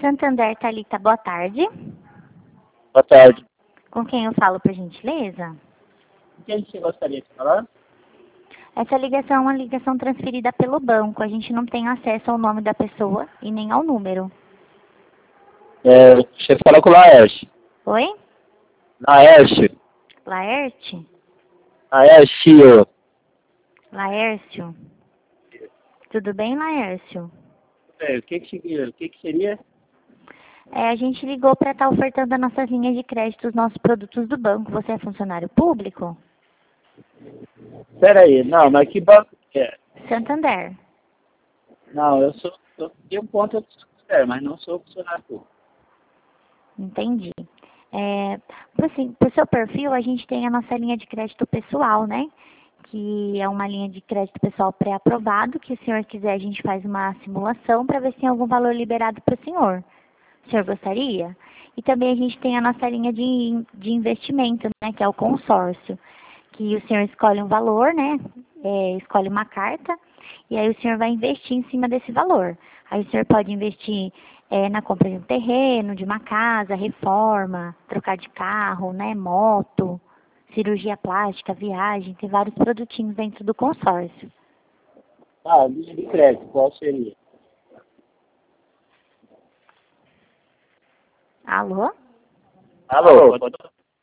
Santander, Thalita, boa tarde. Boa tarde. Com quem eu falo, por gentileza? Quem você gostaria de falar? Essa ligação é uma ligação transferida pelo banco. A gente não tem acesso ao nome da pessoa e nem ao número. Você fala com o Laércio. Oi? Laércio. Laerte? Laércio. Laércio? Tudo bem, Laércio? O que seria? A gente ligou para estar ofertando as nossas linhas de crédito, os nossos produtos do banco. Você é funcionário público? Espera aí, não, mas que banco que é? Santander. Não, eu tenho conta do Santander, mas não sou funcionário público. Entendi. Pro seu perfil, a gente tem a nossa linha de crédito pessoal, né? Que é uma linha de crédito pessoal pré-aprovado, que se o senhor quiser, a gente faz uma simulação para ver se tem algum valor liberado para o senhor. O senhor gostaria? E também a gente tem a nossa linha de investimento, né? Que é o consórcio, que o senhor escolhe um valor, né? Escolhe uma carta, e aí o senhor vai investir em cima desse valor. Aí o senhor pode investir na compra de um terreno, de uma casa, reforma, trocar de carro, né? Moto, cirurgia plástica, viagem, tem vários produtinhos dentro do consórcio. Ah, linha de crédito, qual seria? Alô? Alô,